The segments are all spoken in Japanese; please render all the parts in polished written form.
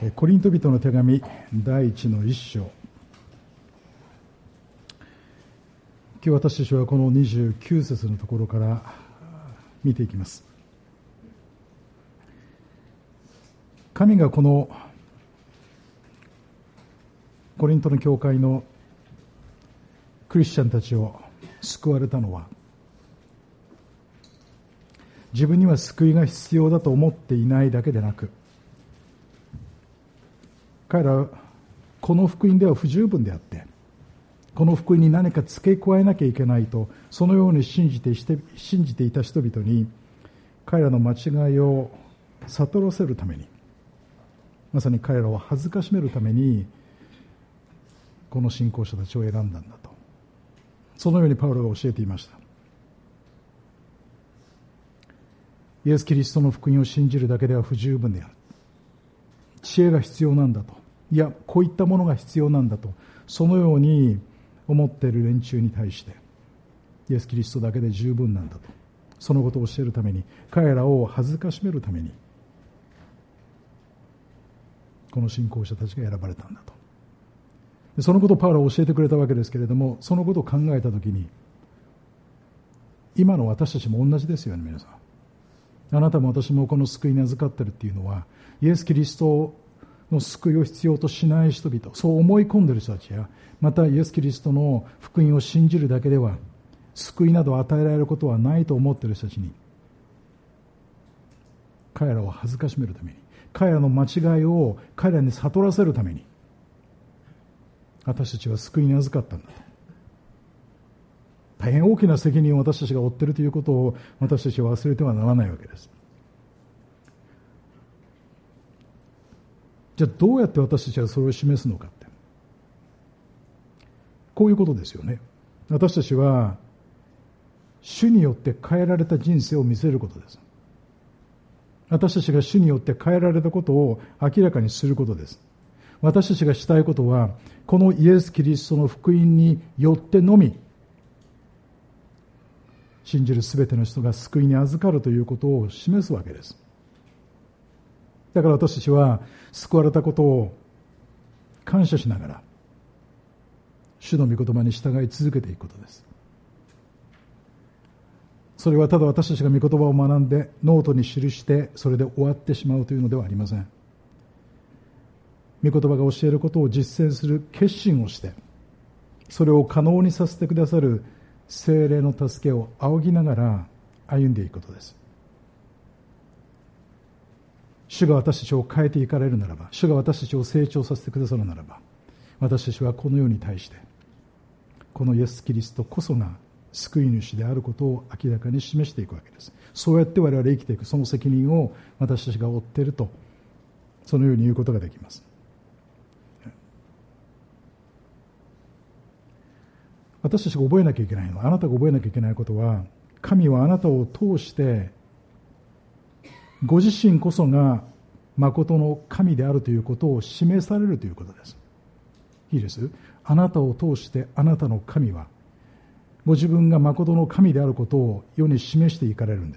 コリント人の手紙第1の1章。今日私たちはこの29節のところから見ていきます。神がこのコリントの教会のクリスチャンたちを救われたのは、自分には救いが必要だと思っていないだけでなく、彼らはこの福音では不十分であって、この福音に何か付け加えなきゃいけないと、そのように信じていた人々に、彼らの間違いを悟らせるために、まさに彼らを恥ずかしめるために、この信仰者たちを選んだんだと。そのようにパウロが教えていました。イエス・キリストの福音を信じるだけでは不十分である。知恵が必要なんだと。いや、こういったものが必要なんだと。そのように思っている連中に対して、イエス・キリストだけで十分なんだと。そのことを教えるために、彼らを恥ずかしめるために、この信仰者たちが選ばれたんだと。でそのことをパウロは教えてくれたわけですけれども、そのことを考えたときに、今の私たちも同じですよね、皆さん。あなたも私もこの救いに預かっているっていうのは、イエス・キリストの救いを必要としない人々、そう思い込んでいる人たちや、またイエス・キリストの福音を信じるだけでは救いなど与えられることはないと思っている人たちに、彼らを恥ずかしめるために、彼らの間違いを彼らに悟らせるために、私たちは救いに預かったんだと。大変大きな責任を私たちが負っているということを私たちは忘れてはならないわけです。じゃあどうやって私たちはそれを示すのかって、こういうことですよね。私たちは主によって変えられた人生を見せることです。私たちが主によって変えられたことを明らかにすることです。私たちがしたいことは、このイエス・キリストの福音によってのみ、信じるすべての人が救いに預かるということを示すわけです。だから私たちは救われたことを感謝しながら、主の御言葉に従い続けていくことです。それはただ私たちが御言葉を学んでノートに記してそれで終わってしまうというのではありません。御言葉が教えることを実践する決心をして、それを可能にさせてくださる聖霊の助けを仰ぎながら歩んでいくことです。主が私たちを変えていかれるならば、主が私たちを成長させてくださるならば、私たちはこの世に対してこのイエス・キリストこそが救い主であることを明らかに示していくわけです。そうやって我々生きていく、その責任を私たちが負っていると、そのように言うことができます。私たちが覚えなきゃいけないのは、あなたが覚えなきゃいけないことは、神はあなたを通してご自身こそが誠の神であるということを示されるということです。いいです。あなたを通してあなたの神はご自分が誠の神であることを世に示していかれるんです。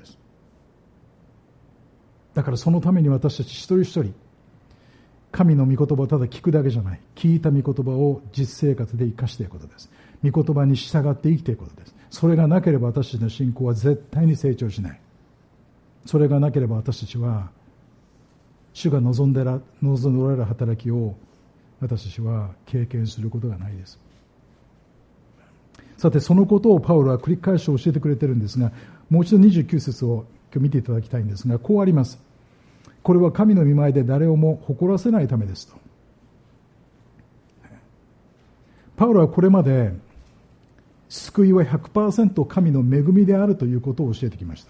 だからそのために私たち一人一人、神の御言葉をただ聞くだけじゃない、聞いた御言葉を実生活で生かしていくことです。御言葉に従って生きていくことです。それがなければ私たちの信仰は絶対に成長しない。それがなければ私たちは主が望んでおられる働きを私たちは経験することがないです。さて、そのことをパウロは繰り返し教えてくれているんですが、もう一度29節を今日見ていただきたいんですが、こうあります。これは神の御前で誰をも誇らせないためですと。パウロはこれまで救いは 100% 神の恵みであるということを教えてきました。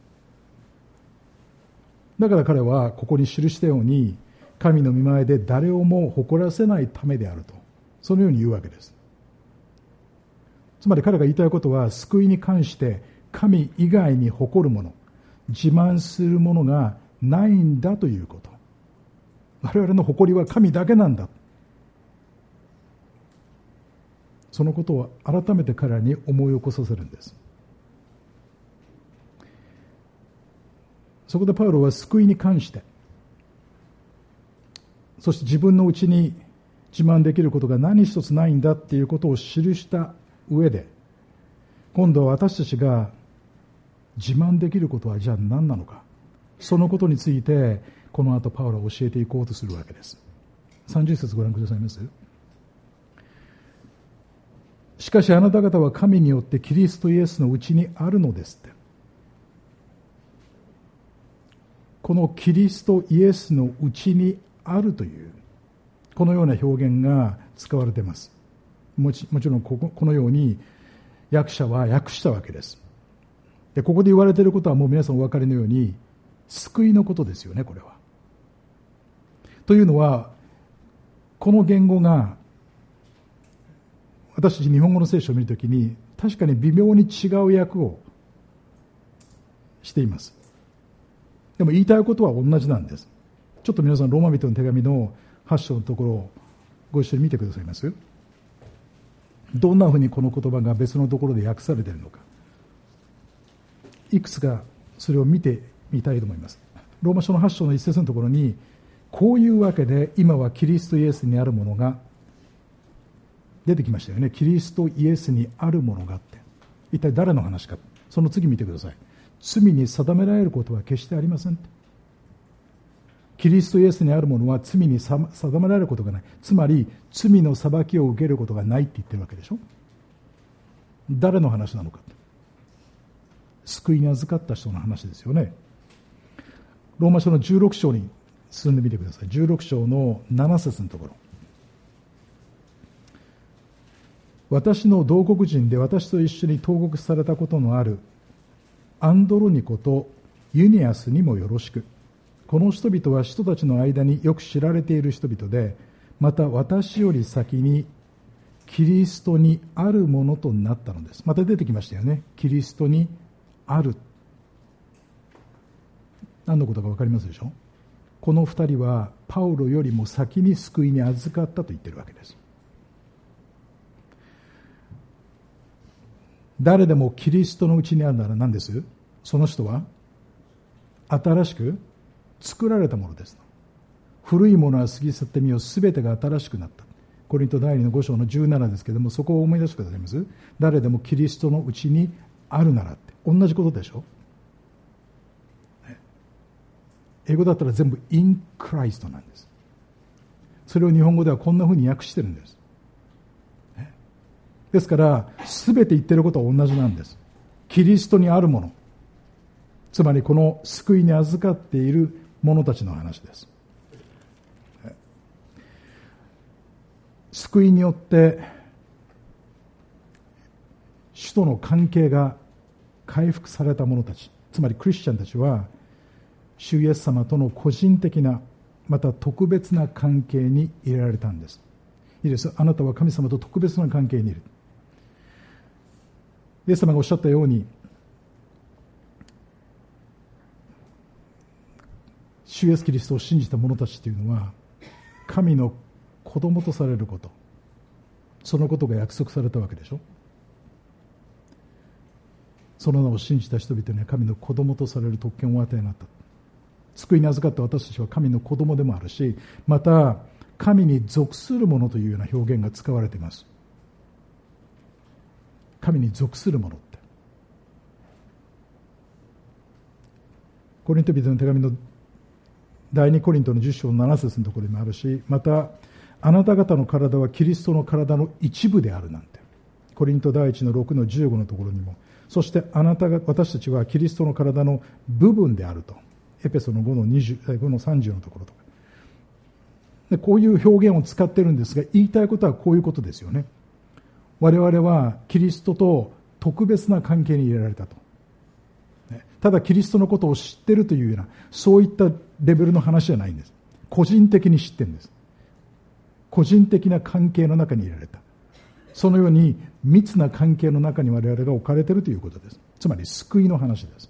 だから彼はここに記したように、神の御前で誰をも誇らせないためであると、そのように言うわけです。つまり彼が言いたいことは、救いに関して神以外に誇るもの、自慢するものがないんだということ。我々の誇りは神だけなんだ。そのことを改めて彼らに思い起こさせるんです。そこでパウロは救いに関して、 そして自分のうちに自慢できることが何一つないんだっていうことを記した上で、今度は私たちが自慢できることはじゃあ何なのか、そのことについてこの後パウロは教えていこうとするわけです。30節ご覧くださいます。しかしあなた方は神によってキリストイエスのうちにあるのですって。このキリストイエスのうちにあるというこのような表現が使われています。もちろんこのように訳者は訳したわけです。でここで言われていることはもう皆さんお分かりのように救いのことですよね、これは。というのはこの言語が私たち日本語の聖書を見るときに確かに微妙に違う訳をしています。でも言いたいことは同じなんです。ちょっと皆さんローマ人の手紙の8章のところをご一緒に見てくださいます。どんなふうにこの言葉が別のところで訳されているのか、いくつかそれを見てみたいと思います。ローマ書の8章の一節のところに、こういうわけで今はキリストイエスにあるものが出てきましたよね。キリストイエスにあるものがあって、一体誰の話か。その次見てください。罪に定められることは決してありません。キリストイエスにあるものは罪に定められることがない。つまり罪の裁きを受けることがないって言ってるわけでしょ。誰の話なのか。救いに預かった人の話ですよね。ローマ書の16章に進んでみてください。16章の7節のところ。私の同国人で私と一緒に投獄されたことのあるアンドロニコとユニアスにもよろしく。この人々は人たちの間によく知られている人々で、また私より先にキリストにあるものとなったのです。また出てきましたよね。キリストにある。何のことか分かりますでしょ。この二人はパウロよりも先に救いに預かったと言っているわけです。誰でもキリストのうちにあるなら何です？その人は新しく作られたものです。古いものは過ぎ去ってみよう、すべてが新しくなった。コリント第2の5章の17ですけれども、そこを思い出してくださいます。誰でもキリストのうちにあるならって、同じことでしょ。英語だったら全部 in Christ なんです。それを日本語ではこんなふうに訳してるんです。ですから全て言ってることは同じなんです。キリストにあるもの、つまりこの救いに預かっている者たちの話です。救いによって主との関係が回復された者たち、つまりクリスチャンたちは主イエス様との個人的なまた特別な関係に入れられたんです。いいです。あなたは神様と特別な関係にいる。イエス様がおっしゃったように、主イエスキリストを信じた者たちというのは神の子供とされること、そのことが約束されたわけでしょ。その名を信じた人々には神の子供とされる特権をお与えになった。救いに預かった私たちは神の子供でもあるし、また神に属するものというような表現が使われています。神に属するものって、コリント人の手紙の第2コリントの10章の7節のところにもあるし、またあなた方の体はキリストの体の一部であるなんて、コリント第1の6の15のところにも、そして私たちはキリストの体の部分であると、エペソの5の30のところとかで、こういう表現を使っているんですが、言いたいことはこういうことですよね。我々はキリストと特別な関係に入れられたと。ただキリストのことを知っているというような、そういったレベルの話じゃないんです。個人的に知ってるんです。個人的な関係の中に入れられた。そのように密な関係の中に我々が置かれているということです。つまり救いの話です。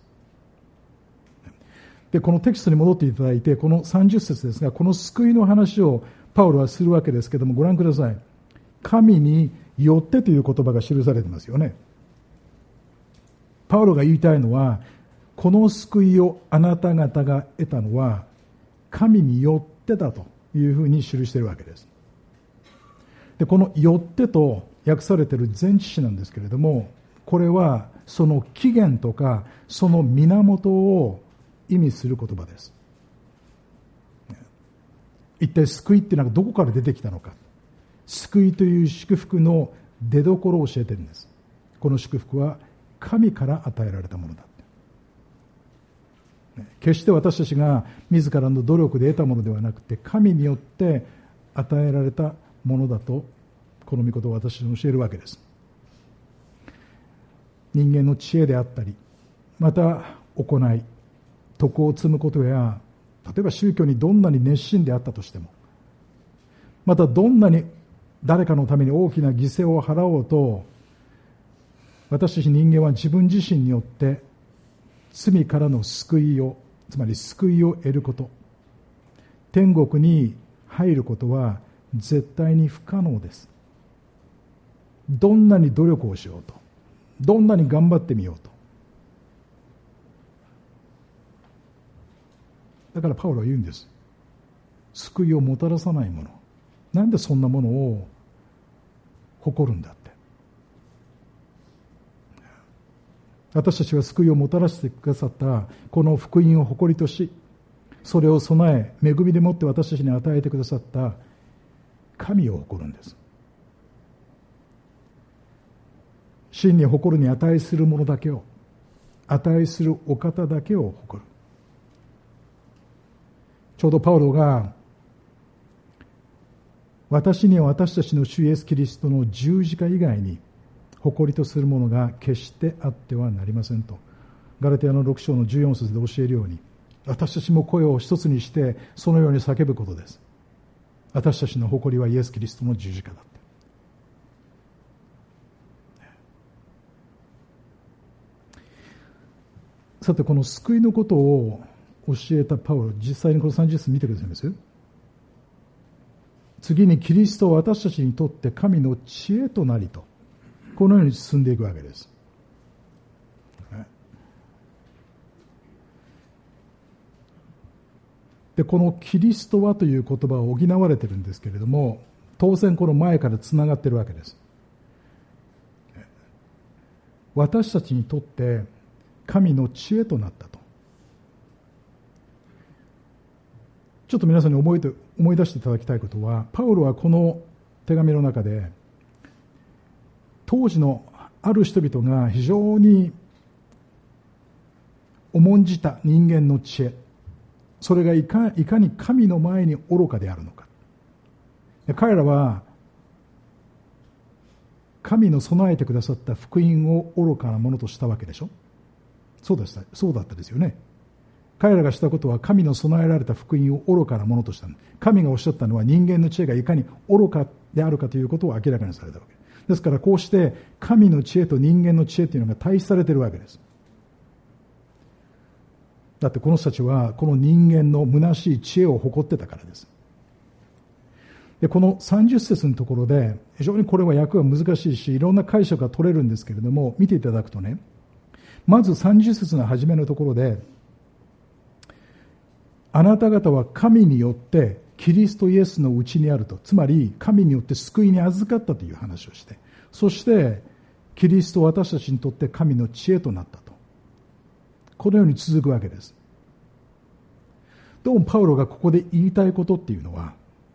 で、このテキストに戻っていただいて、この30節ですが、この救いの話をパウロはするわけですけれども、ご覧ください。神によってという言葉が記されてますよね。パウロが言いたいのは、この救いをあなた方が得たのは神によってだというふうに記しているわけです。でこのよってと訳されている前置詞なんですけれども、これはその起源とかその源を意味する言葉です。一体救いっていうのはどこから出てきたのか、救いという祝福の出どころを教えているんです。この祝福は神から与えられたものだ。決して私たちが自らの努力で得たものではなくて、神によって与えられたものだとこの御言葉を私たちに教えるわけです。人間の知恵であったり、また行い、徳を積むことや、例えば宗教にどんなに熱心であったとしても、またどんなに誰かのために大きな犠牲を払おうと、私たち人間は自分自身によって罪からの救いを、つまり救いを得ること、天国に入ることは絶対に不可能です。どんなに努力をしようと、どんなに頑張ってみようと。だからパウロは言うんです。救いをもたらさないもの、なんでそんなものを誇るんだって。私たちは救いをもたらしてくださったこの福音を誇りとし、それを備え恵みでもって私たちに与えてくださった神を誇るんです。真に誇るに値するものだけを、値するお方だけを誇る。ちょうどパウロが、私には私たちの主イエスキリストの十字架以外に誇りとするものが決してあってはなりませんと、ガラテヤの6章の14節で教えるように、私たちも声を一つにしてそのように叫ぶことです。私たちの誇りはイエスキリストの十字架だって。さて、この救いのことを教えたパウロ、実際にこの30節見てくださいます。次にキリストは私たちにとって神の知恵となりと、このように進んでいくわけです。でこのキリストはという言葉を補われているんですけれども、当然この前からつながっているわけです。私たちにとって神の知恵となったと。ちょっと皆さんに思い出していただきたいことは、パウロはこの手紙の中で当時のある人々が非常に重んじた人間の知恵、それがいかに神の前に愚かであるのか。彼らは神の備えてくださった福音を愚かなものとしたわけでしょ。そうだったですよね。彼らがしたことは神の備えられた福音を愚かなものとした。神がおっしゃったのは人間の知恵がいかに愚かであるかということを明らかにされたわけですから、こうして神の知恵と人間の知恵というのが対比されているわけです。だってこの人たちはこの人間の虚しい知恵を誇ってたからです。でこの30節のところで非常にこれは訳が難しいし、いろんな解釈が取れるんですけれども、見ていただくとね、まず30節の初めのところで、あなた方は神によってキリストイエスのうちにあると、つまり神によって救いに預かったという話をして、そしてキリストは私たちにとって神の知恵となったと、このように続くわけです。どうもパウロがここで言いたいことっていうのは、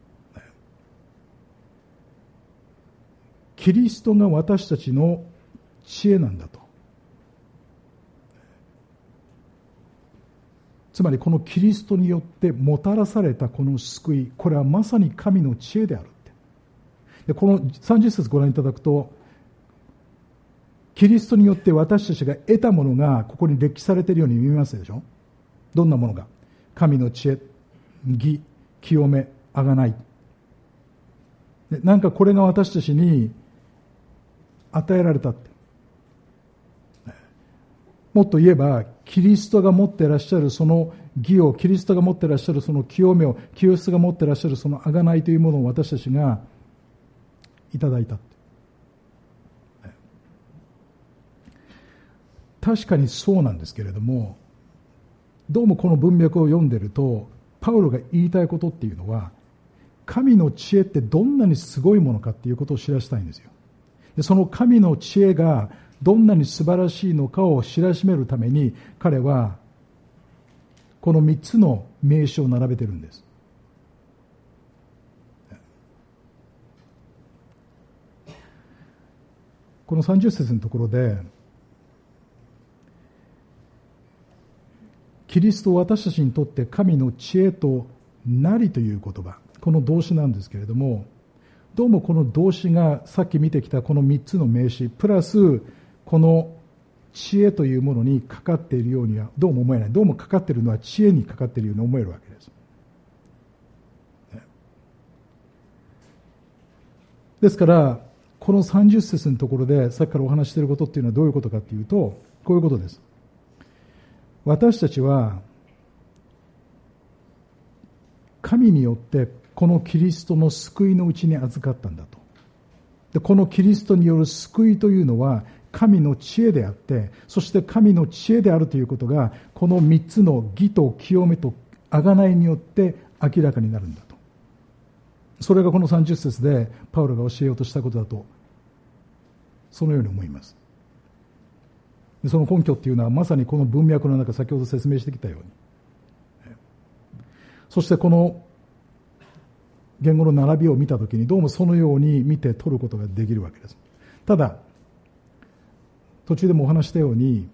キリストが私たちの知恵なんだと。つまりこのキリストによってもたらされたこの救い、これはまさに神の知恵であるって。でこの30節ご覧いただくと、キリストによって私たちが得たものがここに列記されているように見えますでしょ。どんなものが？神の知恵、義、清め、贖い。なんかこれが私たちに与えられたって。もっと言えば、キリストが持っていらっしゃるその義を、キリストが持っていらっしゃるその清めを、キリストが持っていらっしゃるその贖いというものを私たちがいただいた。確かにそうなんですけれども、どうもこの文脈を読んでいると、パウロが言いたいことっていうのは、 神の知恵ってどんなにすごいものかっていうことを知らせたいんですよ。でその神の知恵がどんなに素晴らしいのかを知らしめるために、彼はこの3つの名詞を並べてるんです。この30節のところで、キリストは私たちにとって神の知恵となりという言葉、この動詞なんですけれども、どうもこの動詞がさっき見てきたこの3つの名詞プラスこの知恵というものにかかっているようにはどうも思えない。どうもかかっているのは知恵にかかっているように思えるわけです。ですからこの30節のところでさっきからお話していることっていうのはどういうことかっていうと、こういうことです。私たちは神によってこのキリストの救いのうちに預かったんだと。でこのキリストによる救いというのは神の知恵であって、そして神の知恵であるということがこの3つの義と清めと贖いによって明らかになるんだと。それがこの30節でパウロが教えようとしたことだと、そのように思います。でその根拠っていうのはまさにこの文脈の中、先ほど説明してきたように、そしてこの言語の並びを見たときにどうもそのように見て取ることができるわけです。ただ途中でもお話したように、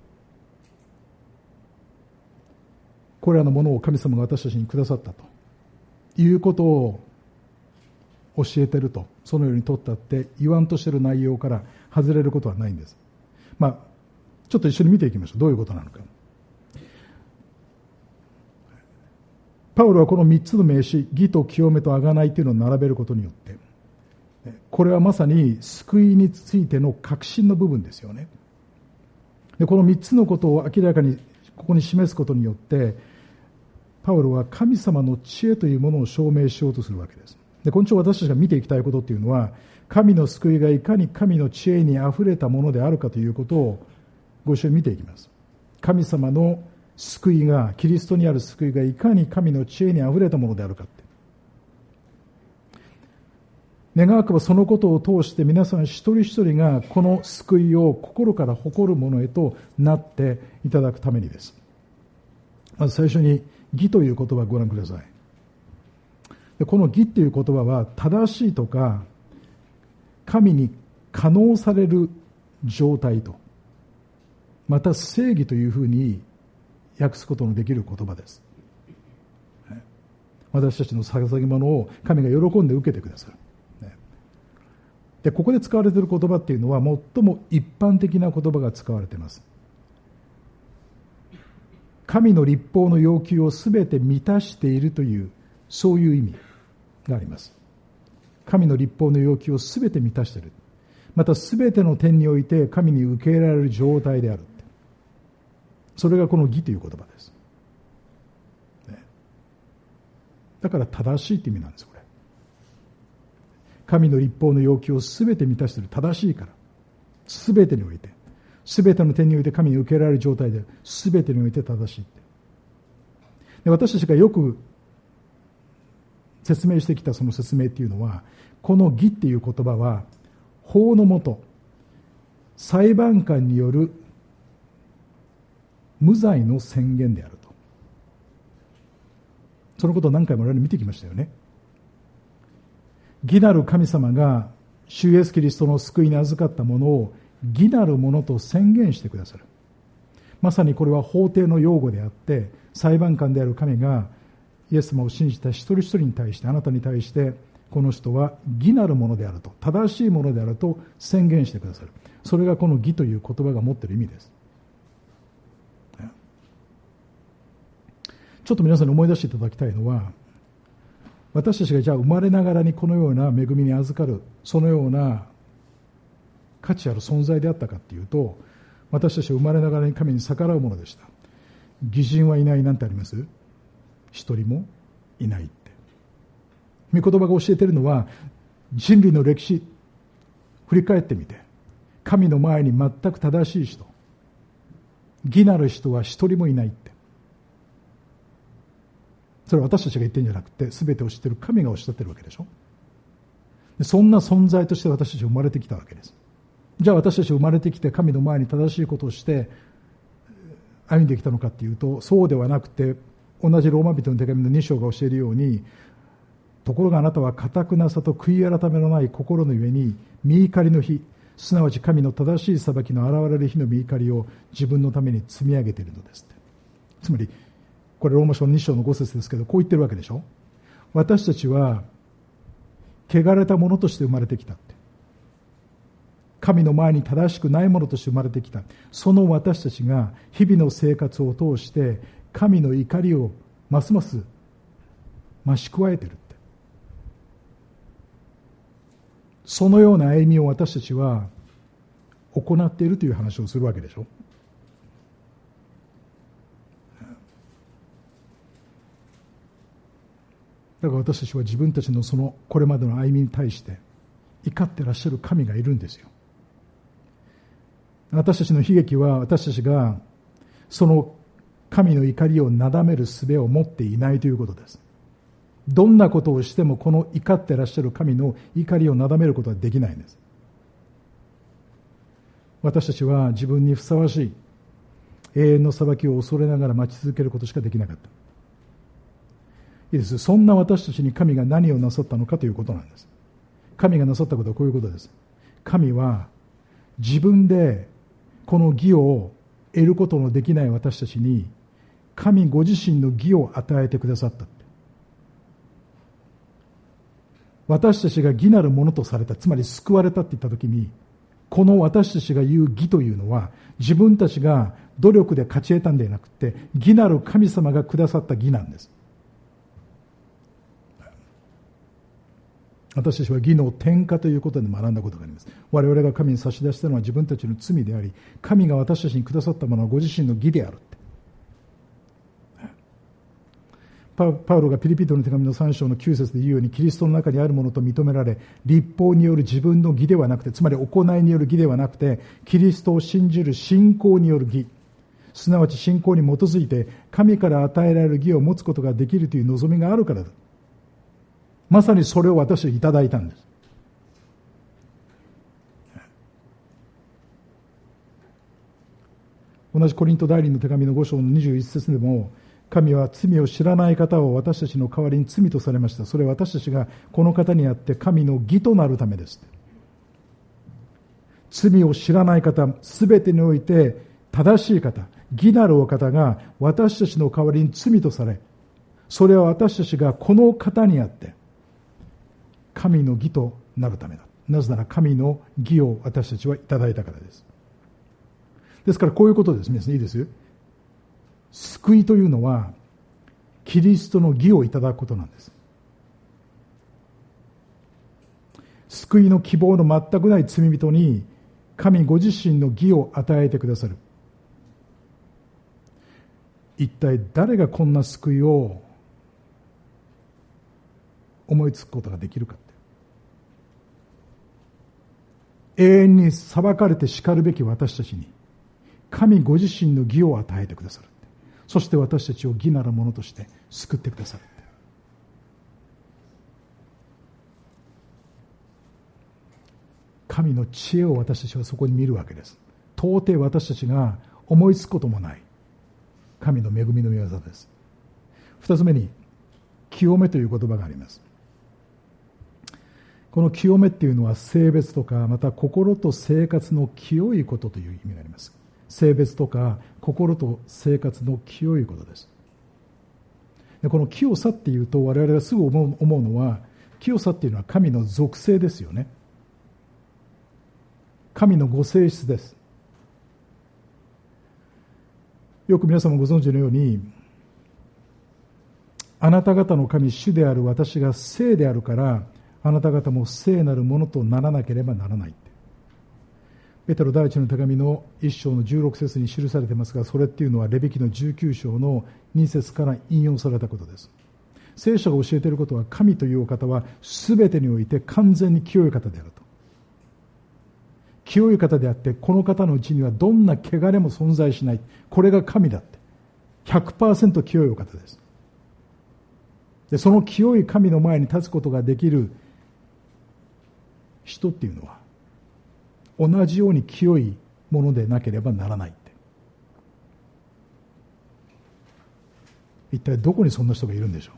これらのものを神様が私たちにくださったということを教えていると、そのように取ったって言わんとしている内容から外れることはないんです。ちょっと一緒に見ていきましょう。どういうことなのか。パウロはこの3つの名詞、義と清めと贖いというのを並べることによって、これはまさに救いについての確信の部分ですよね。でこの3つのことを明らかにここに示すことによって、パウロは神様の知恵というものを証明しようとするわけです。で今日私たちが見ていきたいことっていうのは、神の救いがいかに神の知恵にあふれたものであるかということをご一緒に見ていきます。神様の救いが、キリストにある救いがいかに神の知恵にあふれたものであるかって、願わくばそのことを通して皆さん一人一人がこの救いを心から誇るものへとなっていただくためにです。まず最初に義という言葉をご覧ください。でこの義という言葉は正しいとか神に可能される状態と、また正義というふうに訳すことのできる言葉です。私たちの捧げ物を神が喜んで受けてくださる。でここで使われている言葉っていうのは最も一般的な言葉が使われています。神の律法の要求をすべて満たしているという、そういう意味があります。神の律法の要求をすべて満たしている、またすべての点において神に受け入れられる状態である、それがこの義という言葉です。だから正しいという意味なんです。これ神の律法の要求をすべて満たしている、正しいから、すべてにおいて、すべての点において神に受け入れられる状態で、すべてにおいて正しい。で私たちがよく説明してきたその説明っていうのは、この義っていう言葉は法の下、裁判官による無罪の宣言であると。そのことを何回も我々見てきましたよね。義なる神様が主イエスキリストの救いに預かったものを義なるものと宣言してくださる。まさにこれは法廷の用語であって、裁判官である神がイエス様を信じた一人一人に対して、あなたに対してこの人は義なるものであると、正しいものであると宣言してくださる。それがこの義という言葉が持っている意味です。ちょっと皆さんに思い出していただきたいのは、私たちがじゃあ生まれながらにこのような恵みに預かる、そのような価値ある存在であったかというと、私たちは生まれながらに神に逆らうものでした。義人はいないなんてあります？一人もいないって。御言葉が教えているのは、人類の歴史振り返ってみて、神の前に全く正しい人、義なる人は一人もいないって。 それは私たちが言ってるんじゃなくて、全てを知っている神がおっしゃってるわけでしょ。そんな存在として私たちは生まれてきたわけです。じゃあ私たち生まれてきて神の前に正しいことをして歩んできたのかっていうと、そうではなくて、同じローマ人の手紙の2章が教えるように、ところがあなたは堅くなさと悔い改めのない心のゆえに、御怒りの日、すなわち神の正しい裁きの現れる日の御怒りを自分のために積み上げているのですって。つまりこれローマ書の2章の5節ですけど、こう言ってるわけでしょ。私たちは汚れたものとして生まれてきたって、神の前に正しくないものとして生まれてきた。その私たちが日々の生活を通して神の怒りをますます増し加えているって、そのような歩みを私たちは行っているという話をするわけでしょ。だから私たちは自分たちのそのこれまでの歩みに対して怒ってらっしゃる神がいるんですよ。私たちの悲劇は、私たちがその神の怒りをなだめる術を持っていないということです。どんなことをしてもこの怒ってらっしゃる神の怒りをなだめることはできないんです。私たちは自分にふさわしい永遠の裁きを恐れながら待ち続けることしかできなかった。いいです。そんな私たちに神が何をなさったのかということなんです。神がなさったことはこういうことです。神は自分でこの義を得ることのできない私たちに神ご自身の義を与えてくださった。私たちが義なるものとされた、つまり救われたって言ったときに、この私たちが言う義というのは自分たちが努力で勝ち得たんではなくて、義なる神様がくださった義なんです。私たちは義の転化ということで学んだことがあります。我々が神に差し出したのは自分たちの罪であり、神が私たちにくださったものはご自身の義であるって。パウロがピリピ人の手紙の3章の9節で言うように、キリストの中にあるものと認められ、律法による自分の義ではなくて、つまり行いによる義ではなくて、キリストを信じる信仰による義、すなわち信仰に基づいて神から与えられる義を持つことができるという望みがあるからだ。まさにそれを私はいただいたんです。同じコリント第2の手紙の5章の21節でも、神は罪を知らない方を私たちの代わりに罪とされました。それは私たちがこの方にあって神の義となるためです。罪を知らない方、すべてにおいて正しい方、義なるお方が私たちの代わりに罪とされ、それは私たちがこの方にあって神の義となるためだ。なぜなら神の義を私たちはいただいたからです。ですからこういうことです。皆さんいいですよ。救いというのはキリストの義をいただくことなんです。救いの希望の全くない罪人に神ご自身の義を与えてくださる。一体誰がこんな救いを思いつくことができるかって。永遠に裁かれて叱るべき私たちに神ご自身の義を与えてくださる。そして私たちを義なるものとして救ってくださる。神の知恵を私たちはそこに見るわけです。到底私たちが思いつくこともない神の恵みの御業です。二つ目に清めという言葉があります。この清めっていうのは性別とかまた心と生活の清いことという意味があります。性別とか心と生活の清いことです。でこの清さっていうと我々がすぐ思うのは、清さっていうのは神の属性ですよね。神のご性質です。よく皆様ご存知のように、あなた方の神主である私が聖であるからあなた方も聖なるものとならなければならない。ペテロ第一の手紙の1章の16節に記されていますが、それっていうのはレビ記の19章の2節から引用されたことです。聖書が教えていることは、神というお方は全てにおいて完全に清い方であると。清い方であって、この方のうちにはどんな汚れも存在しない。これが神だって。100% 清いお方です。 でその清い神の前に立つことができる人っていうのは同じように清いものでなければならないって。一体どこにそんな人がいるんでしょ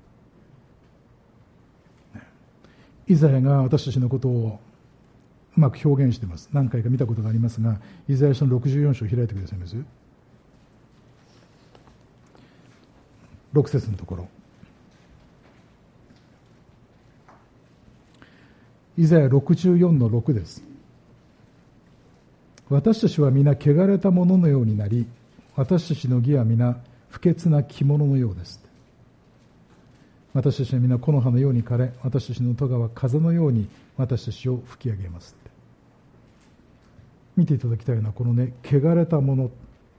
う。イザヤが私たちのことをうまく表現しています。何回か見たことがありますが、イザヤ書の64章を開いてくださいます。6節のところ、イザヤ64の6です。私たちは皆汚れたもののようになり、私たちの義は皆不潔な着物のようです。私たちは皆木の葉のように枯れ、私たちの咎は風のように私たちを吹き上げます。見ていただきたいのはこのね、汚れたもの、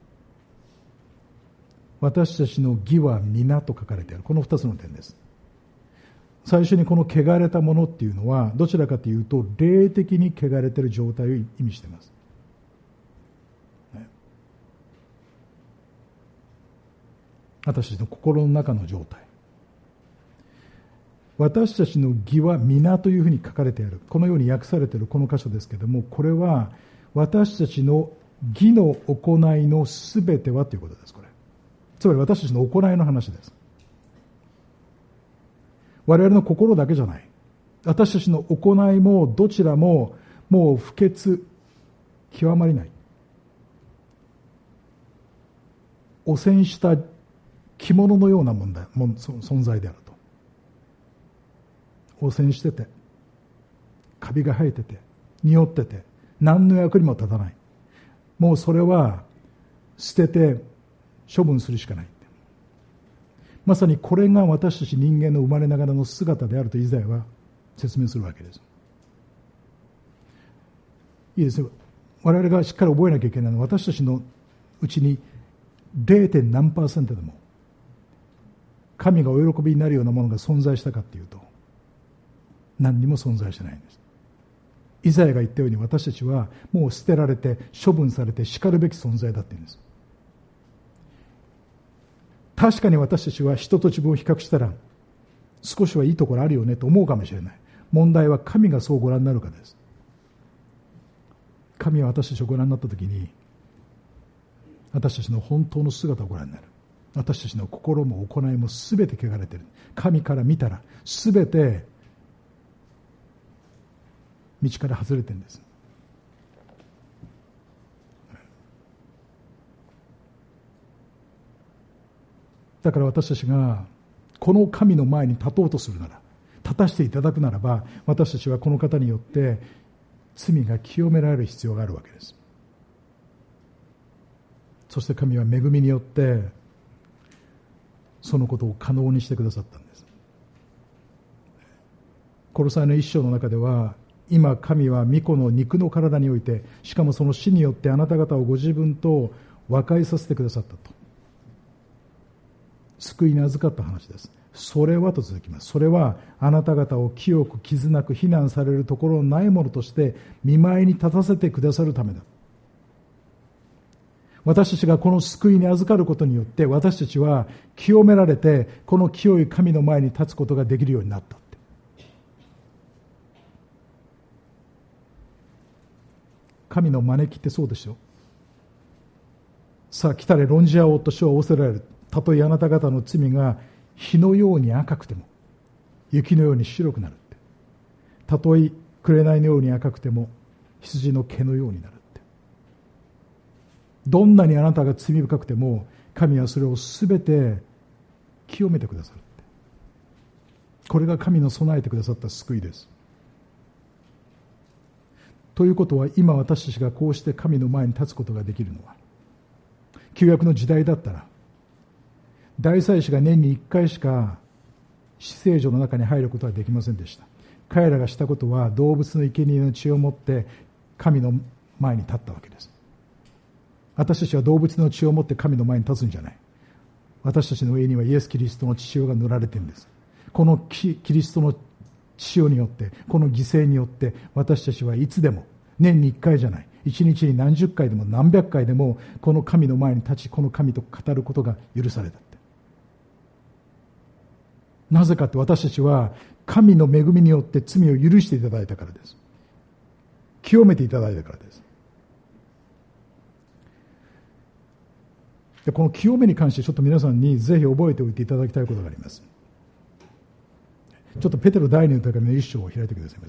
私たちの義は皆と書かれているこの2つの点です。最初にこの汚れたものっていうのはどちらかというと霊的に汚れている状態を意味しています。私たちの心の中の状態、私たちの義は皆というふうに書かれている、このように訳されているこの箇所ですけれども、これは私たちの義の行いのすべてはということです。これつまり私たちの行いの話です。我々の心だけじゃない、私たちの行いもどちらももう不潔極まりない、汚染した着物のような存在であると。汚染してて、カビが生えてて、匂ってて、何の役にも立たない。もうそれは捨てて処分するしかない。まさにこれが私たち人間の生まれながらの姿であるとイザヤは説明するわけです。いいですよ。我々がしっかり覚えなきゃいけないのは、私たちのうちに 0. 何%でも神がお喜びになるようなものが存在したかというと、何にも存在してないんです。イザヤが言ったように、私たちはもう捨てられて処分されて叱るべき存在だって言うんです。確かに私たちは人と自分を比較したら少しはいいところあるよねと思うかもしれない。問題は神がそうご覧になるかです。神は私たちをご覧になったときに、私たちの本当の姿をご覧になる。私たちの心も行いもすべて汚れている。神から見たらすべて道から外れているんです。だから私たちがこの神の前に立とうとするなら、立たせていただくならば、私たちはこの方によって罪が清められる必要があるわけです。そして神は恵みによってそのことを可能にしてくださったんです。コロサイの一章の中では、今神は御子の肉の体において、しかもその死によってあなた方をご自分と和解させてくださったと、救いに預かった話です。それはと続きます。それはあなた方を清く傷なく非難されるところのないものとして見舞いに立たせてくださるためだ。私たちがこの救いに預かることによって、私たちは清められてこの清い神の前に立つことができるようになったって。神の招きってそうでしょ。さあ来たれ論じ合おうと主は仰せられる。たとえあなた方の罪が火のように赤くても雪のように白くなるって。たとえ紅のように赤くても羊の毛のようになるって。どんなにあなたが罪深くても神はそれをすべて清めてくださるって。これが神の備えてくださった救いです。ということは、今私たちがこうして神の前に立つことができるのは、旧約の時代だったら大祭司が年に1回しか至聖所の中に入ることはできませんでした。彼らがしたことは動物の生贄の血を持って神の前に立ったわけです。私たちは動物の血を持って神の前に立つんじゃない。私たちの上にはイエス・キリストの血潮が塗られているんです。このキリストの血潮によって、この犠牲によって、私たちはいつでも、年に1回じゃない、1日に何十回でも何百回でもこの神の前に立ち、この神と語ることが許されたって。 なぜかって私たちは神の恵みによって罪を許していただいたからです。清めていただいたからです。でこの清めに関してちょっと皆さんにぜひ覚えておいていただきたいことがあります。ちょっとペテロ第2の手紙の1章を開いてくださいます。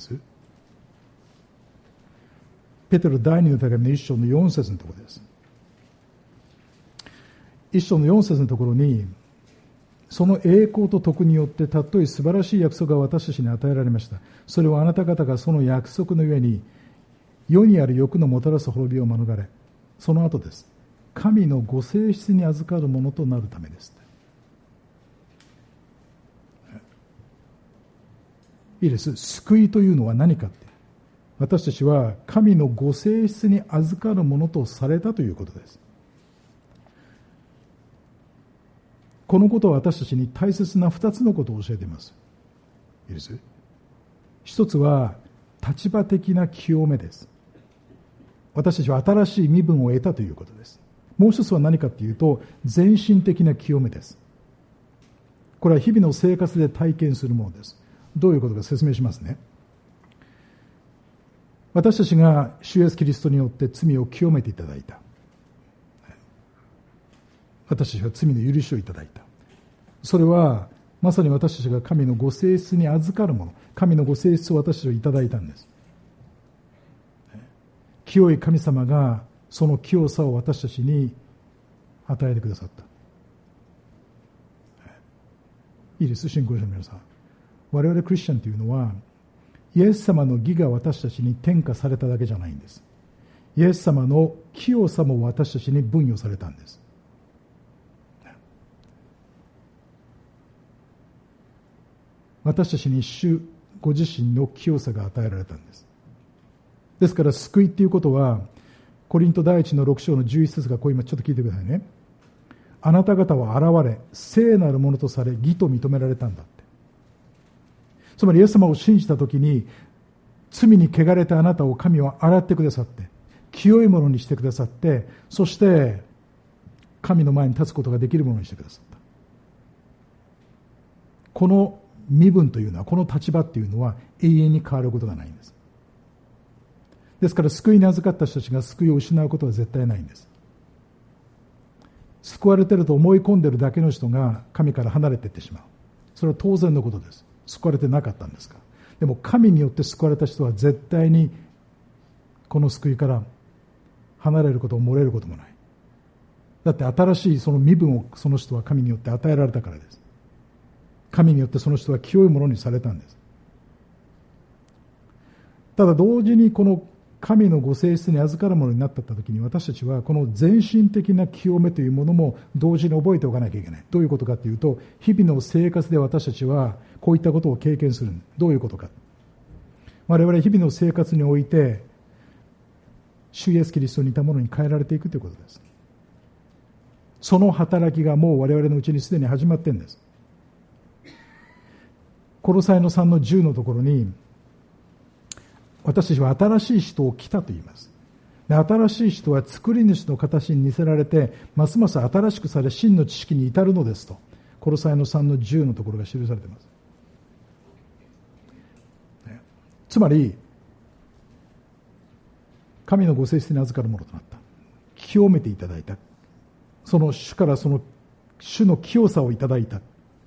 ペテロ第2の手紙の1章の4節のところです。1章の4節のところに、その栄光と徳によってたとえ素晴らしい約束が私たちに与えられました。それはあなた方がその約束の上に世にある欲のもたらす滅びを免れ、その後です。神のご性質に預かるものとなるためです。いいです。救いというのは何かって。私たちは神のご性質に預かるものとされたということです。このことは私たちに大切な2つのことを教えています。いいです。一つは立場的な清めです。私たちは新しい身分を得たということです。もう一つは何かというと、全身的な清めです。これは日々の生活で体験するものです。どういうことか説明しますね。私たちが主イエスキリストによって罪を清めていただいた。私たちは罪の許しをいただいた。それはまさに私たちが神のご性質に預かるもの、神のご性質を私たちはいただいたんです。清い神様がその清さを私たちに与えてくださった。いいです、信仰者の皆さん。我々クリスチャンというのは、イエス様の義が私たちに転嫁されただけじゃないんです。イエス様の清さも私たちに分与されたんです。私たちに主ご自身の清さが与えられたんです。ですから救いっていうことは、コリント第一の6章の11節がこう、今ちょっと聞いてくださいね。あなた方は現れ聖なるものとされ義と認められたんだって。つまりイエス様を信じたときに、罪に汚れたあなたを神は洗ってくださって、清いものにしてくださって、そして神の前に立つことができるものにしてくださった。この身分というのは、この立場というのは永遠に変わることがないんです。ですから救いに預かった人たちが救いを失うことは絶対ないんです。救われていると思い込んでいるだけの人が神から離れていってしまう。それは当然のことです。救われてなかったんですから。でも神によって救われた人は絶対にこの救いから離れることも漏れることもない。だって新しいその身分をその人は神によって与えられたからです。神によってその人は清いものにされたんです。ただ同時にこの神のご性質に預かるものになったときに、私たちはこの全身的な清めというものも同時に覚えておかなきゃいけない。どういうことかというと、日々の生活で私たちはこういったことを経験する。どういうことか。我々日々の生活において主イエスキリストに似たものに変えられていくということです。その働きがもう我々のうちにすでに始まっているんです。コロサイの3の10のところに、私たちは新しい人を着たと言います。で、新しい人は作り主の形に似せられて、ますます新しくされ真の知識に至るのですと、コロサイの3の10のところが記されています。つまり神のご性質に預かるものとなった。清めていただいた。その主からその主の清さをいただいた。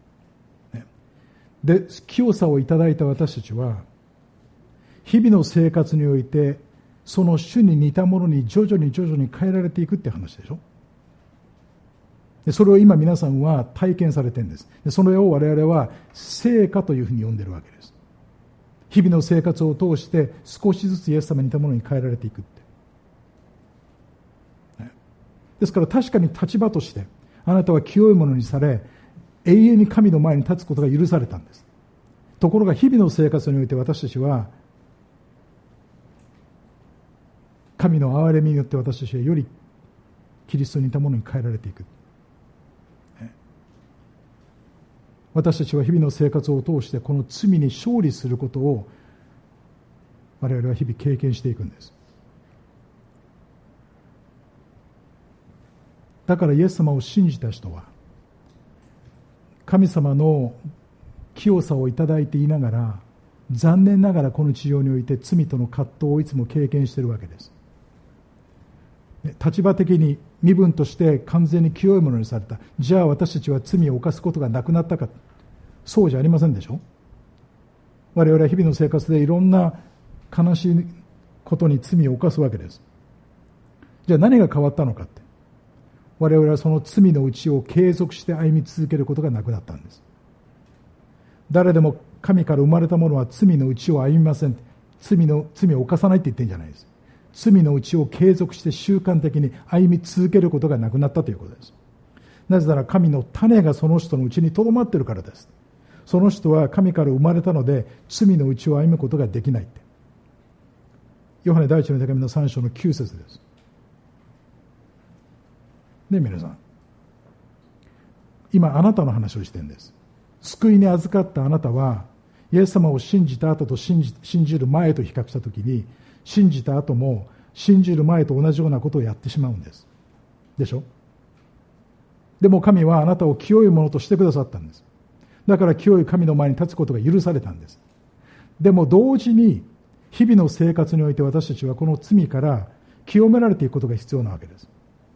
で、清さをいただいた私たちは日々の生活においてその主に似たものに徐々に変えられていくって話でしょ。でそれを今皆さんは体験されているんです。でそれを我々は成果というふうに呼んでいるわけです。日々の生活を通して少しずつイエス様に似たものに変えられていくって、ですから確かに立場としてあなたは清いものにされ永遠に神の前に立つことが許されたんです。ところが日々の生活において私たちは神の憐れみによって私たちはよりキリストに似たものに変えられていく。私たちは日々の生活を通してこの罪に勝利することを我々は日々経験していくんです。だからイエス様を信じた人は神様の清さをいただいていながら、残念ながらこの地上において罪との葛藤をいつも経験しているわけです。立場的に身分として完全に清いものにされた。じゃあ私たちは罪を犯すことがなくなったか。そうじゃありませんでしょ。我々は日々の生活でいろんな悲しいことに罪を犯すわけです。じゃあ何が変わったのかって。我々はその罪のうちを継続して歩み続けることがなくなったんです。誰でも神から生まれた者は罪のうちを歩みません。罪を犯さないって言ってるんじゃないです。罪のうちを継続して習慣的に歩み続けることがなくなったということです。なぜなら神の種がその人のうちにとどまっているからです。その人は神から生まれたので罪のうちを歩むことができないって。ヨハネ第一の手紙の3章の9節です。で、皆さん、今あなたの話をしているんです。救いに預かったあなたはイエス様を信じた後と信じる前と比較したときに、信じた後も信じる前と同じようなことをやってしまうんです。でしょ。でも神はあなたを清いものとしてくださったんです。だから清い神の前に立つことが許されたんです。でも同時に日々の生活において私たちはこの罪から清められていくことが必要なわけです。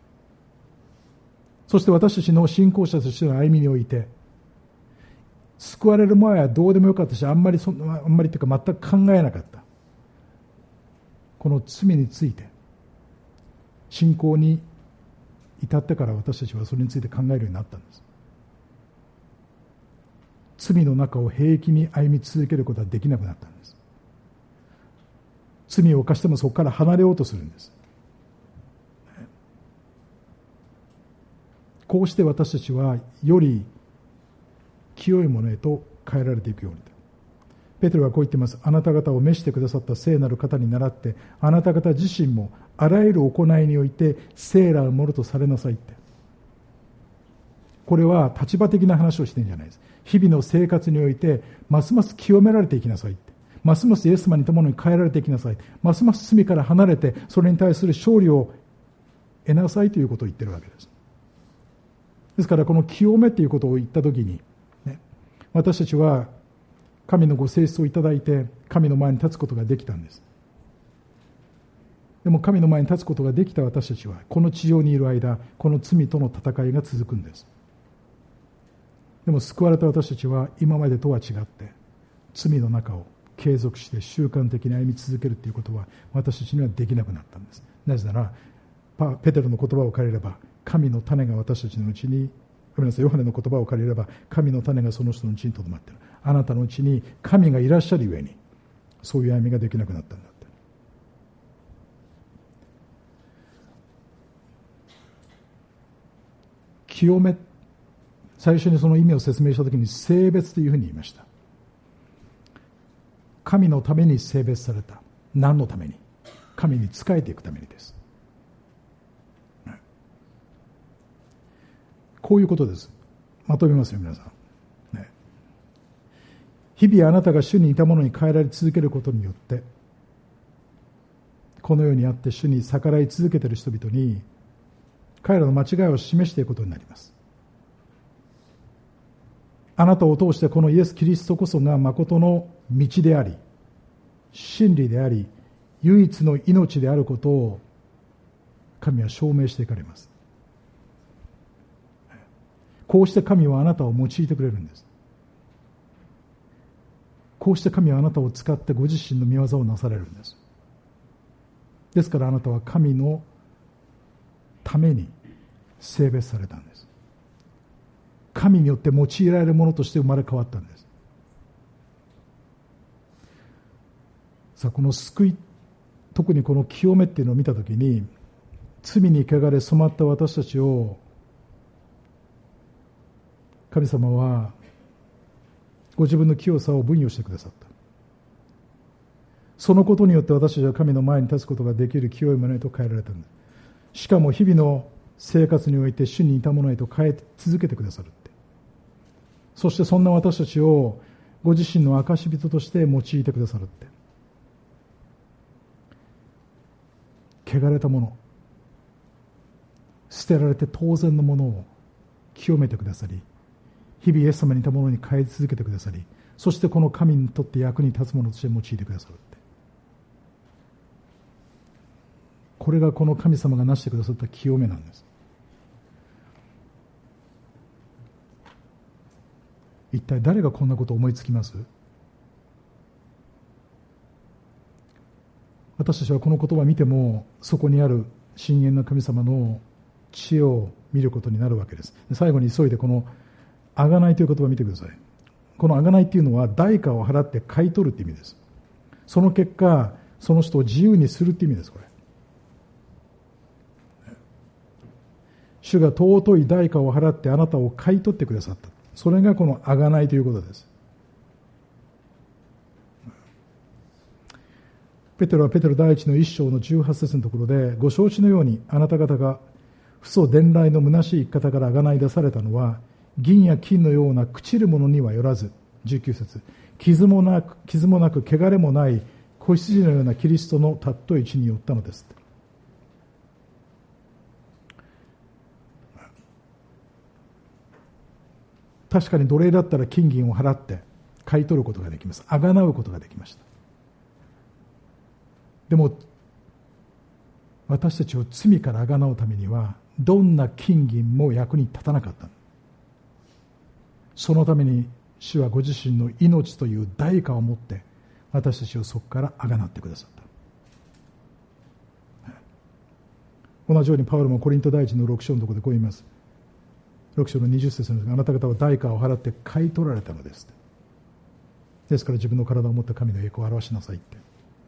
そして私たちの信仰者としての歩みにおいて、救われる前はどうでもよかったし、あんまりというか全く考えなかった。この罪について、信仰に至ってから私たちはそれについて考えるようになったんです。罪の中を平気に歩み続けることはできなくなったんです。罪を犯してもそこから離れようとするんです。こうして私たちはより清いものへと変えられていくように。ペテロはこう言っています。あなた方を召してくださった聖なる方に倣って、あなた方自身もあらゆる行いにおいて聖なるものとされなさいって。これは立場的な話をしてるんじゃないです。日々の生活においてますます清められていきなさいって。ますますイエス様に似たものに変えられていきなさい。ますます罪から離れてそれに対する勝利を得なさいということを言っているわけです。ですからこの清めということを言ったときに、私たちは神のご性質をいただいて神の前に立つことができたんです。でも神の前に立つことができた私たちはこの地上にいる間、この罪との戦いが続くんです。でも救われた私たちは今までとは違って罪の中を継続して習慣的に歩み続けるということは私たちにはできなくなったんです。なぜならペテロの言葉を借りれば神の種が私たちのうちに、ヨハネの言葉を借りれば神の種がその人のうちにとどまっている。あなたのうちに神がいらっしゃるゆえにそういう歩みができなくなったんだって。清め、最初にその意味を説明したときに聖別というふうに言いました。神のために聖別された。何のために？神に仕えていくためにです。こういうことです。まとめますよ皆さん。日々あなたが主にいたものに変えられ続けることによってこの世にあって主に逆らい続けている人々に彼らの間違いを示していくことになります。あなたを通してこのイエス・キリストこそが誠の道であり真理であり唯一の命であることを神は証明していかれます。こうして神はあなたを用いてくれるんです。こうして神はあなたを使ってご自身の御業をなされるんです。ですからあなたは神のために聖別されたんです。神によって用いられるものとして生まれ変わったんです。さあこの救い、特にこの清めっていうのを見たときに、罪に汚れ染まった私たちを神様はご自分の清さを分与してくださった。そのことによって私たちは神の前に立つことができる清いものへと変えられたんです。しかも日々の生活において主に似たものへと変え続けてくださるって。そしてそんな私たちをご自身の証人として用いてくださるって。汚れたもの、捨てられて当然のものを清めてくださり、 日々イエス様に似たものに変え続けてくださり、そしてこの神にとって役に立つものとして用いてくださるって、これがこの神様がなしてくださった清めなんです。一体誰がこんなことを思いつきます？私たちはこの言葉を見ても、そこにある深遠な神様の知恵を見ることになるわけです。最後に急いでこの贖いという言葉を見てください。この贖いっていうのは代価を払って買い取るって意味です。その結果、その人を自由にするって意味です。これ、主が尊い代価を払ってあなたを買い取ってくださった。それがこの贖いということです。ペテロはペテロ第一の1章の18節のところで、ご承知のようにあなた方が父祖伝来の虚しい生き方から贖い出されたのは、銀や金のような朽ちるものにはよらず、19節、傷もなく汚れもない子羊のようなキリストの尊い血によったのです。確かに奴隷だったら金銀を払って買い取ることができます。贖うことができました。でも私たちを罪から贖うためにはどんな金銀も役に立たなかった。そのために主はご自身の命という代価を持って私たちをそこから贖ってくださった。同じようにパウロもコリント第一の6章のところでこう言います。6章の20節のあなた方は代価を払って買い取られたのです。ですから自分の体を持って神の栄光を表しなさいって。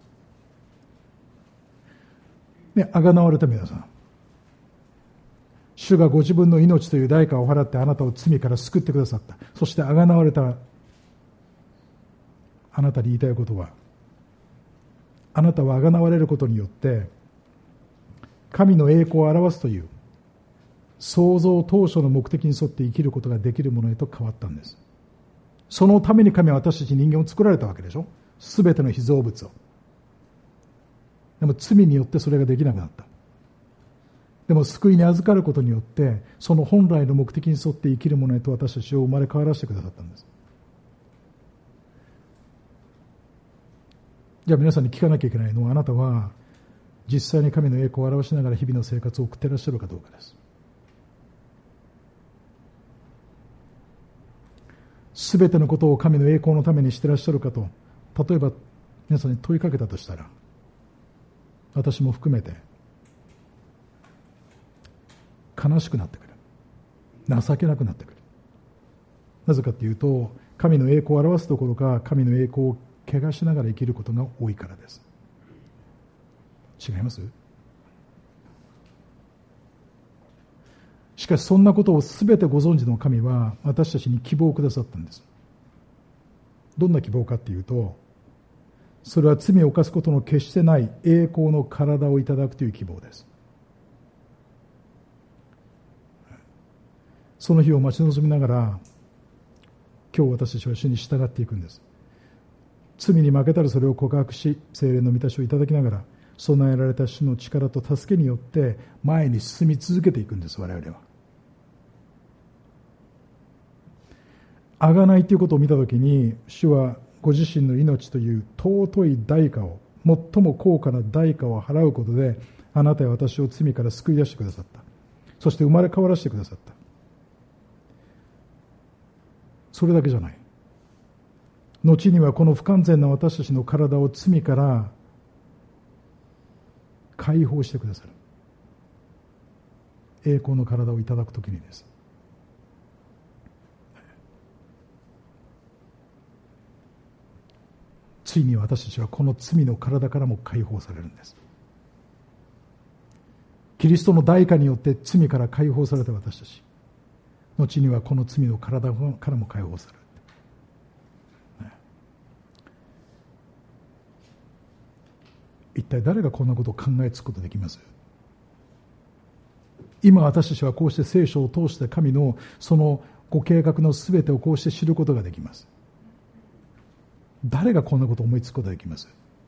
ね、贖われた皆さん、主がご自分の命という代価を払ってあなたを罪から救ってくださった。そして贖われたあなたに言いたいことは、あなたは贖われることによって神の栄光を表すという創造当初の目的に沿って生きることができるものへと変わったんです。そのために神は私たち人間を作られたわけでしょ。すべての被造物を。でも罪によってそれができなくなった。でも救いに預かることによってその本来の目的に沿って生きるものへと私たちを生まれ変わらせてくださったんです。じゃあ皆さんに聞かなきゃいけないのは、あなたは実際に神の栄光を表しながら日々の生活を送っていらっしゃるかどうかです。すべてのことを神の栄光のためにしていらっしゃるかと、例えば皆さんに問いかけたとしたら、私も含めて悲しくなってくる。情けなくなってくる。なぜかというと、神の栄光を表すどころか神の栄光を汚しながら生きることが多いからです。違います？しかしそんなことをすべてご存知の神は私たちに希望をくださったんです。どんな希望かというと、それは罪を犯すことの決してない栄光の体をいただくという希望です。その日を待ち望みながら、今日私たちは主に従っていくんです。罪に負けたらそれを告白し、聖霊の満たしをいただきながら、備えられた主の力と助けによって前に進み続けていくんです。我々は贖いということを見たときに、主はご自身の命という尊い代価を、最も高価な代価を払うことであなたや私を罪から救い出してくださった。そして生まれ変わらせてくださった。それだけじゃない。後にはこの不完全な私たちの体を罪から解放してくださる。栄光の体をいただくときにです。ついに私たちはこの罪の体からも解放されるんです。キリストの代価によって罪から解放された私たち、後にはこの罪の体からも解放される。一体誰がこんなことを考えつくことできます？今私たちはこうして聖書を通して神のそのご計画のすべてをこうして知ることができます。誰がこんなことを思いつくことができます？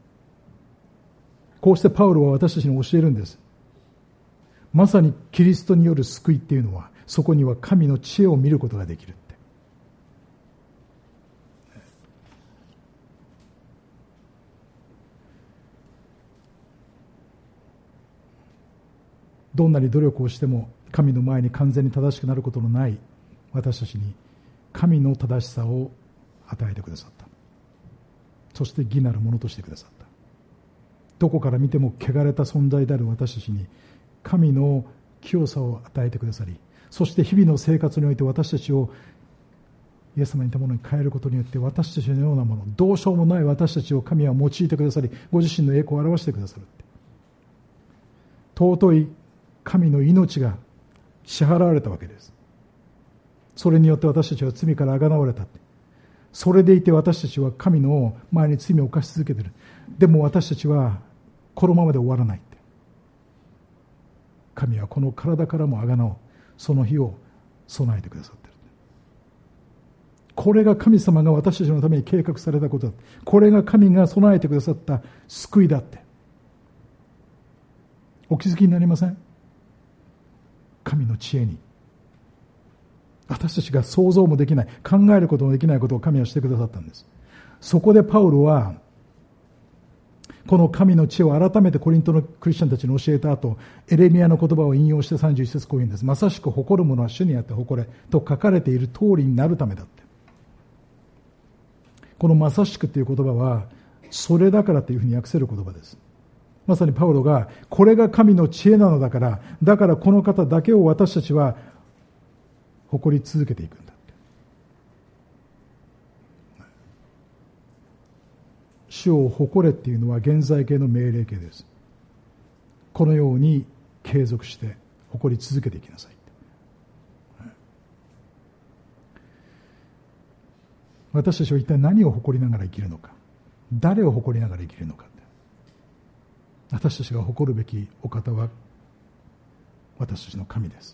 こうしてパウロは私たちに教えるんです。まさにキリストによる救いっていうのは、そこには神の知恵を見ることができるって。 どんなに努力をしても神の前に完全に正しくなることのない私たちに神の正しさを与えてくださった。そして義なるものとしてくださった。どこから見ても汚れた存在である私たちに神の清さを与えてくださり、そして日々の生活において私たちをイエス様に似たものに変えることによって、私たちのようなもの、どうしようもない私たちを神は用いてくださり、ご自身の栄光を表してくださる。尊い神の命が支払われたわけです。それによって私たちは罪からあがなわれた。それでいて私たちは神の前に罪を犯し続けている。でも私たちはこのままで終わらない。神はこの体からもあがなおその日を備えてくださっている。これが神様が私たちのために計画されたことだ。これが神が備えてくださった救いだって。お気づきになりません？神の知恵に私たちが想像もできない、考えることもできないことを神はしてくださったんです。そこでパウロはこの神の知恵を改めてコリントのクリスチャンたちに教えた後、エレミヤの言葉を引用して31節こう言うんです。まさしく誇る者は主にあって誇れと書かれている通りになるためだって。このまさしくという言葉はそれだからというふうに訳せる言葉です。まさにパウロがこれが神の知恵なのだから、だからこの方だけを私たちは誇り続けていくんだ。主を誇れっていうのは現在形の命令形です。このように継続して誇り続けていきなさい。私たちは一体何を誇りながら生きるのか、誰を誇りながら生きるのか。私たちが誇るべきお方は私たちの神です。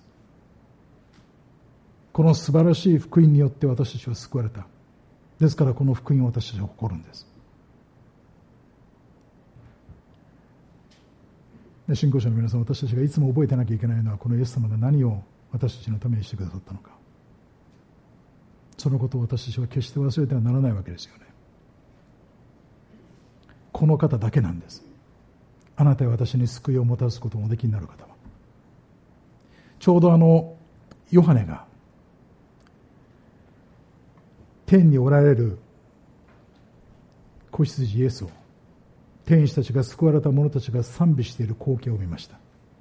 この素晴らしい福音によって私たちは救われた。ですからこの福音を私たちは誇るんです。信仰者の皆さん、私たちがいつも覚えてなきゃいけないのは、このイエス様が何を私たちのためにしてくださったのか、そのことを私たちは決して忘れてはならないわけですよね。この方だけなんです。あなたや私に救いをもたらすこともおできになる方は。ちょうどヨハネが天におられる子羊イエスを天使たちが救われた者たちが賛美している光景を見ました。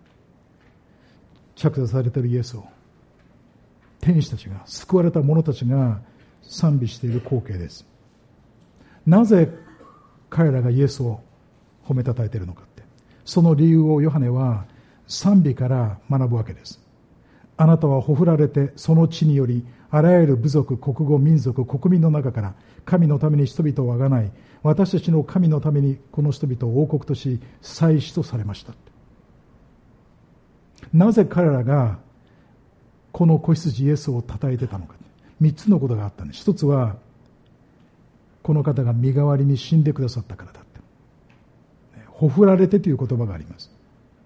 着座されているイエスを天使たちが、救われた者たちが賛美している光景です。なぜ彼らがイエスを褒めたたえているのかって、その理由をヨハネは賛美から学ぶわけです。あなたはほふられてその地によりあらゆる部族、国語、民族、国民の中から神のために人々をあがない、私たちの神のためにこの人々を王国とし祭司とされました。なぜ彼らがこの子羊イエスを称えてたのか。3つのことがあったんです。一つはこの方が身代わりに死んでくださったからだって。ほふられてという言葉があります。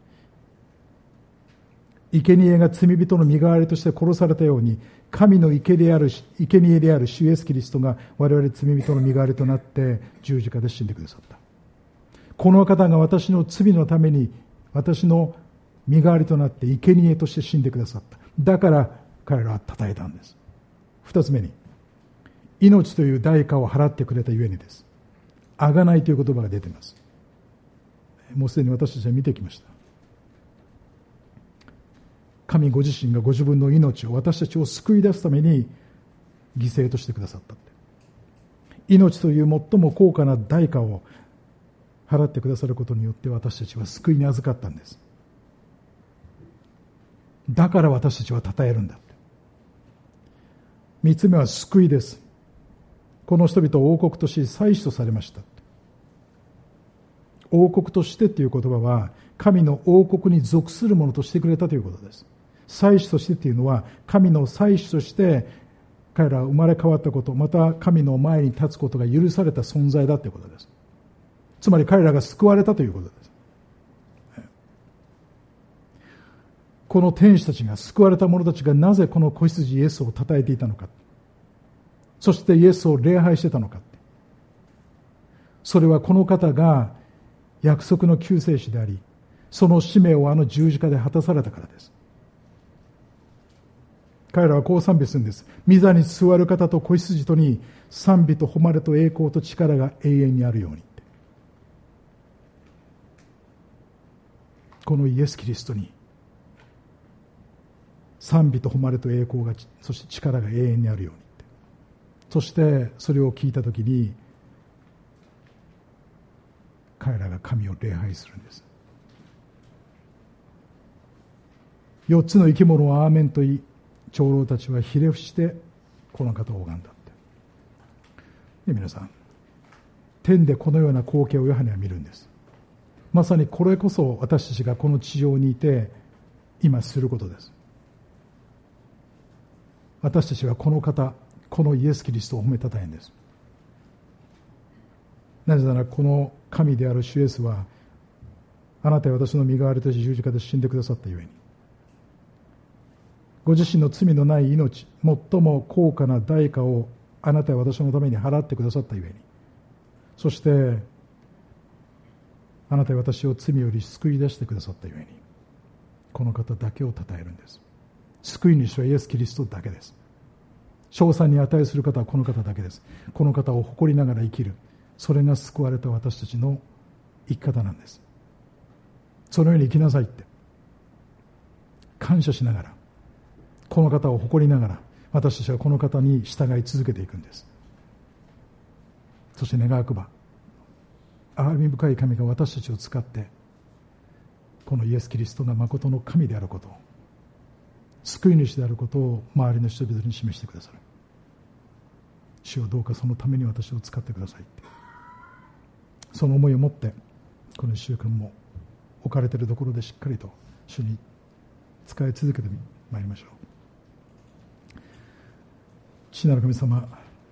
生贄が罪人の身代わりとして殺されたように、神の生贄である主イエスキリストが我々罪人の身代わりとなって十字架で死んでくださった。この方が私の罪のために私の身代わりとなって生贄として死んでくださった。だから彼らは称えたんです。二つ目に、命という代価を払ってくれたゆえにです。あがないという言葉が出ています。もうすでに私たちは見てきました。神ご自身がご自分の命を、私たちを救い出すために犠牲としてくださった。命という最も高価な代価を払ってくださることによって私たちは救いに預かったんです。だから私たちは称えるんだ。三つ目は救いです。この人々を王国とし祭司とされました。王国としてという言葉は神の王国に属するものとしてくれたということです。祭司としてというのは神の祭司として彼らは生まれ変わったこと、また神の前に立つことが許された存在だということです。つまり彼らが救われたということです。この天使たちが、救われた者たちがなぜこの子羊イエスを称えていたのか、そしてイエスを礼拝してたのか、それはこの方が約束の救世主であり、 その使命をあの十字架で果たされたからです。彼らはこう賛美するんです。御座に座る方と子羊とに賛美と誉れと栄光と力が永遠にあるように。このイエス・キリストに賛美と誉れと栄光が、そして力が永遠にあるように。そしてそれを聞いたときに彼らが神を礼拝するんです。4つの生き物はアーメンと言い、長老たちはひれ伏してこの方を拝んだって。で、皆さん、天でこのような光景をヨハネは見るんです。まさにこれこそ私たちがこの地上にいて今することです。私たちはこの方、このイエス・キリストを褒めたたえんです。なぜならこの神である主イエスは、あなたや私の身代わりとして十字架で死んでくださったゆえに、ご自身の罪のない命、最も高価な代価をあなたや私のために払ってくださったゆえに、そしてあなたや私を罪より救い出してくださったゆえに、この方だけを称えるんです。救い主はイエス・キリストだけです。称賛に値する方はこの方だけです。この方を誇りながら生きる、それが救われた私たちの生き方なんです。そのように生きなさいって感謝しながら、この方を誇りながら、私たちはこの方に従い続けていくんです。そして願わくば、憐み深い神が私たちを使ってこのイエス・キリストが誠の神であることを、救い主であることを周りの人々に示してくださる。主よ、どうかそのために私を使ってくださいって、その思いを持ってこの1週間も置かれているところでしっかりと主に使い続けてまいりましょう。父なる神様、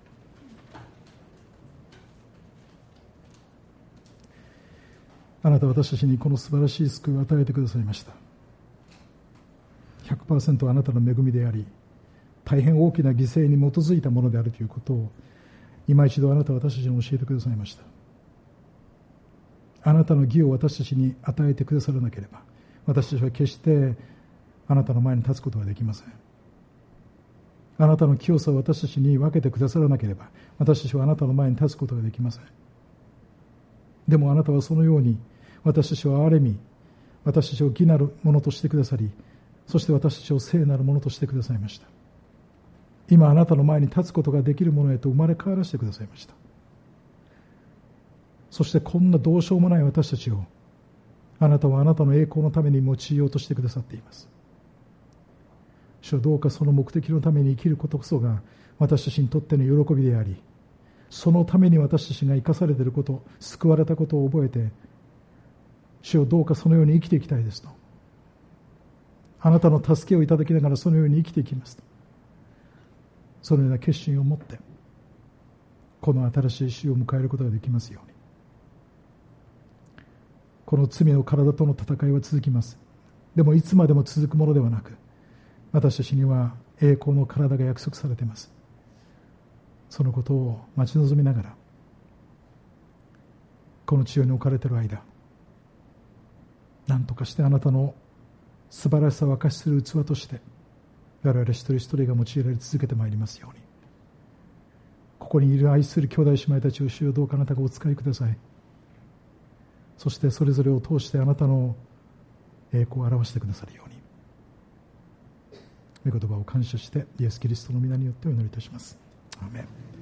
あなたは私たちにこの素晴らしい救いを与えてくださいました。 100% あなたの恵みであり、大変大きな犠牲に基づいたものであるということを今一度あなたは私たちに教えてくださいました。あなたの義を私たちに与えてくださらなければ、私たちは決してあなたの前に立つことはできません。あなたの清さを私たちに分けてくださらなければ、私たちはあなたの前に立つことができません。でもあなたはそのように私たちを憐れみ、私たちを義なるものとしてくださり、そして私たちを聖なるものとしてくださいました。今あなたの前に立つことができるものへと生まれ変わらせてくださいました。そしてこんなどうしようもない私たちをあなたはあなたの栄光のために用いようとしてくださっています。主よ、どうかその目的のために生きることこそが私たちにとっての喜びであり、そのために私たちが生かされていること、救われたことを覚えて、主よ、どうかそのように生きていきたいですと、あなたの助けをいただきながらそのように生きていきますと、そのような決心を持ってこの新しい週を迎えることができますように。この罪の体との戦いは続きます。でもいつまでも続くものではなく、私たちには栄光の体が約束されています。そのことを待ち望みながら、この地上に置かれている間、何とかしてあなたの素晴らしさを明かしする器として我々一人一人が用いられ続けてまいりますように。ここにいる愛する兄弟姉妹たちを主よ、どうかあなたがお使いください。そしてそれぞれを通してあなたの栄光を表してくださるように、御言葉を感謝してイエス・キリストの皆によってお祈りいたします。アーメン。